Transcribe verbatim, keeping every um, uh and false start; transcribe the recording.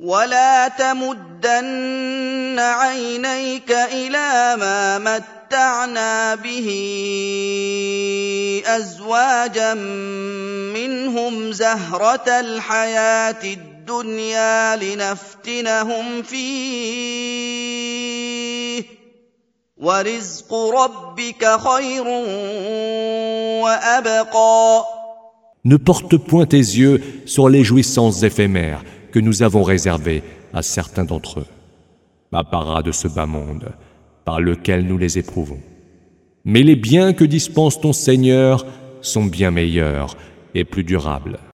ولا تمدن عينيك إلى ما متعنا به أزواجا منهم زهرة الحياة الدنيا لنفتنهم فيه ورزق ربك خير وأبقى. Ne porte point tes yeux sur les jouissances éphémères que nous avons réservées à certains d'entre eux, apparat de ce bas monde par lequel nous les éprouvons. Mais les biens que dispense ton Seigneur sont bien meilleurs et plus durables.